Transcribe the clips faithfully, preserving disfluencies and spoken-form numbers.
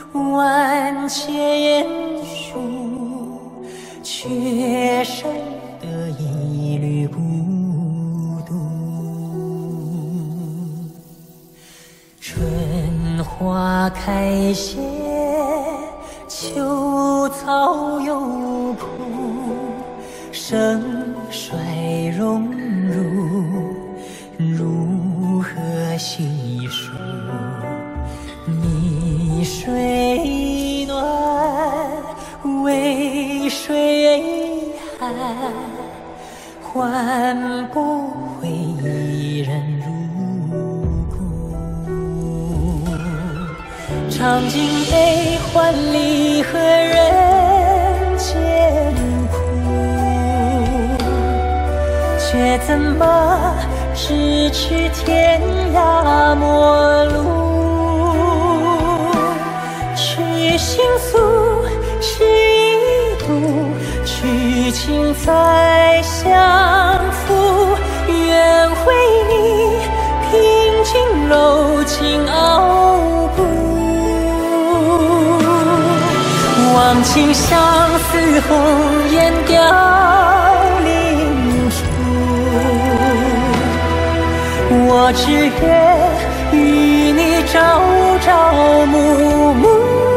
万千树，却剩得一缕孤独。春花开谢，秋草又枯，盛衰荣辱，如何细数？你水暖，为谁寒？换不回一人如故。尝尽悲欢离合人间苦，却怎么咫尺天涯陌路？去倾诉，去一度，去情再相负。愿为你平静柔情傲骨，忘情相思红颜凋零处。我只愿与你朝朝暮暮，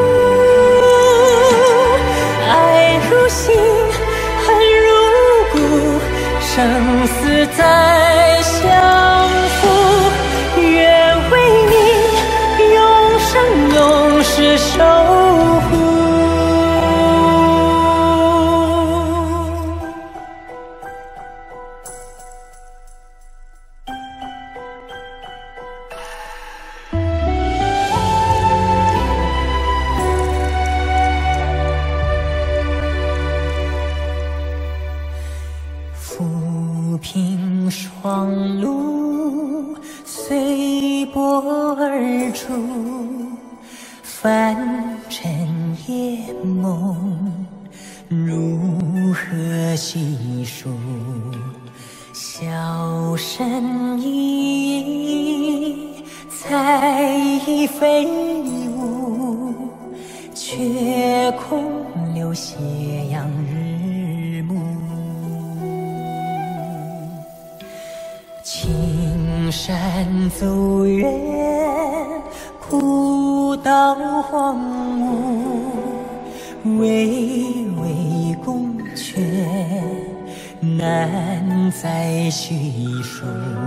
爱如心，恨如骨，生死再相负。愿为你永生永世守护。浮萍霜露，随波而逐，凡尘夜梦，如何细数？笑声依依，彩衣飞舞，却空留斜阳日暮。青山走远，古道荒芜，巍巍宫阙，难再叙述。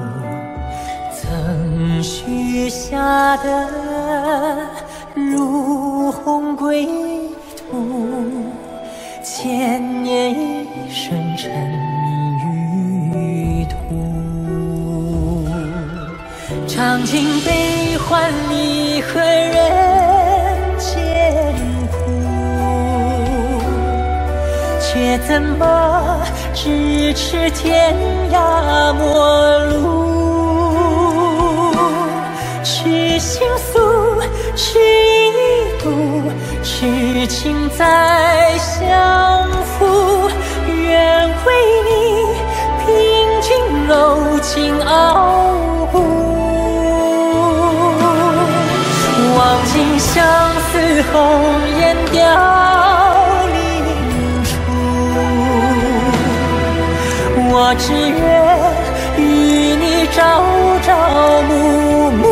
曾许下的如虹归途，千年一瞬尘与土。尝尽悲欢离合人间苦，却怎么咫尺天涯陌路？去倾诉，去一度，去情再相负。愿为你平静柔情傲骨，忘尽相思红颜凋零处。我只愿与你朝朝暮暮，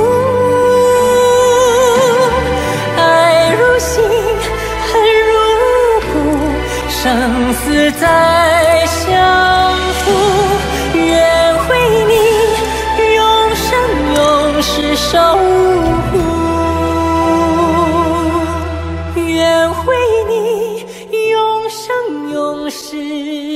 爱如心，恨如骨，生死再相负。愿为你永生永世守护，愿为你永生永世